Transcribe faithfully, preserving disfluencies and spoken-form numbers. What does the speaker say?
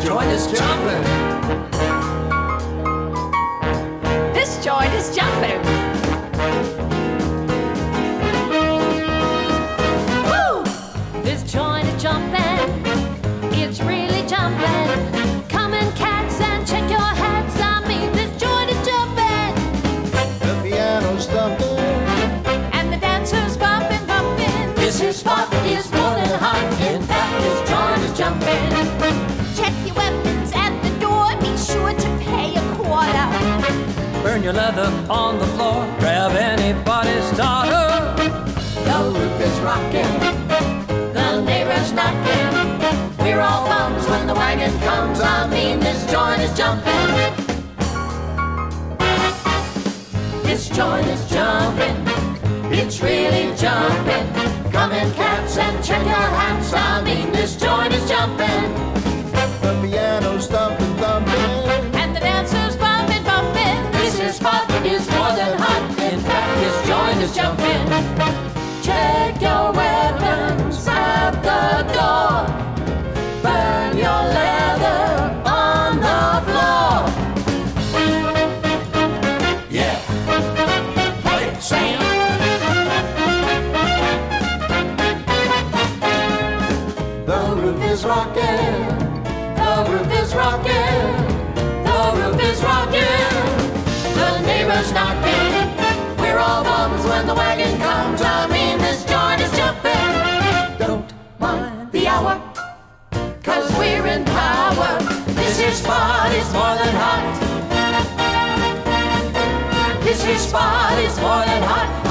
joint is jumping. This joint is jumping. Woo! This joint is jumping. It's really jumping. Come in, cats, and check your hats. I mean, this joint is jumping. The piano's thumping. And the dancers bumping, bumping. This here spot is more than hot. In fact, this joint is jumping. Check your weapons at the door. Be sure to pay a quarter. Burn your leather on the floor. Grab anybody's daughter. The roof is rocking. The neighbors knocking. We're all bums when the wagon comes. I mean, this joint is jumping. This joint is jumping. It's really jumping. Come in, cats, and check your hats. I mean, this joint is jumping. The piano's thumping, thumping. And the dancers bumping, bumping. This here spot is more than hot. In fact, this joint is jumping. Check your weapons at the door. Burn your leather on the floor. Yeah. Play it, Sam. The roof is rocking. The roof is rocking. The roof is rocking. The neighbors knocking. We're all bums when the wagon comes. I mean, this joint is jumping. Don't mind the hour, 'cause we're in power. This here spot is more than hot. This here spot is more than hot.